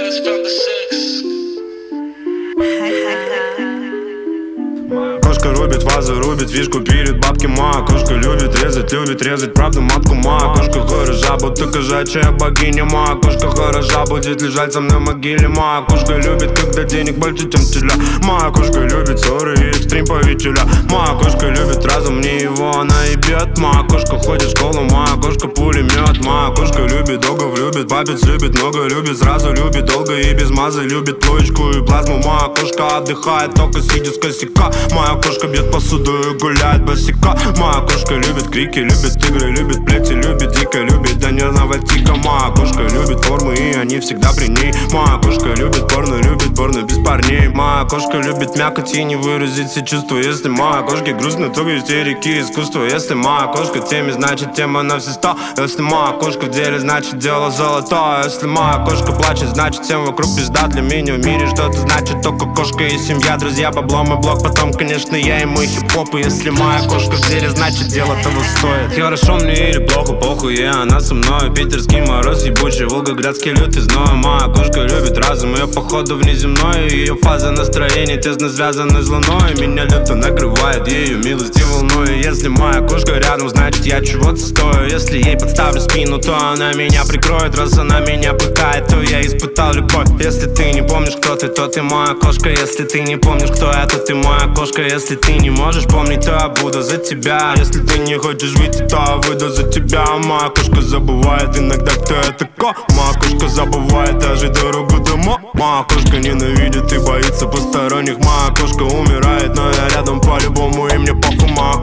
Кошка рубит вазу, рубит вишку, пилит бабки ма. Кошка любит резать, правду матку ма. Кошка хороша, будто кошачья богиня ма. Кошка хороша, будет лежать со мной в могиле ма. Кошка любит, когда денег больше, чем теля. Ма, кошка любит ссоры и экстрим по вечеря. Ма, кошка любит разум, не его она ебет. Ма, кошка ходит в школу, ма, кошка пулемет. Ма, кошка любит догов, любит папец, любит много, любит сразу, любит долго и без мазы, любит плоечку и плазму. Ма, кошка отдыхает, только сидит с косяка. Моя кошка бьет посуду и гуляет босика. Моя кошка любит крики, любит игры, любит плети, любит дико, любит до нервного тика. Моя кошка любит формы и они всегда при ней. Моя кошка любит порно без парней. Моя кошка любит мякоть и не выразить все чувства. Если моя кошке грустно, то истерики искусство. Если моя кошка в теме, значит тема на все 100. Если моя кошка в деле, значит дело золотое. Если моя кошка плачет, значит всем вокруг пизда. Для меня в мире что-то значит только кошка и семья. Друзья, бабло, мой блог, потом, конечно, я и мой хип-хоп. И если моя кошка в деле, значит дело того стоит. Хорошо мне или плохо, похуй, и она со мной. Питерский мороз, ебучий, волгоградский лютый зной. Моя кошка любит разум, ее походу внеземной. Ее фаза настроения тесно связаны с луной. Меня люто накрывает ее милости волной. Если моя кошка рядом, значит я чего-то стою. Если ей подставлю спину, то она меня прикроет. Раз она меня пытает, то я испытал любовь. Если ты не помнишь, кто ты, то ты моя кошка. Если ты не помнишь, кто я, то ты моя кошка. Если ты не можешь помнить, то я буду за тебя. Если ты не хочешь выйти, то я выйду за тебя. Моя кошка забывает иногда, кто я такой. Моя кошка забывает даже дорогу домой. Моя кошка ненавидит и боится посторонних. Моя кошка умирает, но я рядом по-любому, и мне похуй. Моя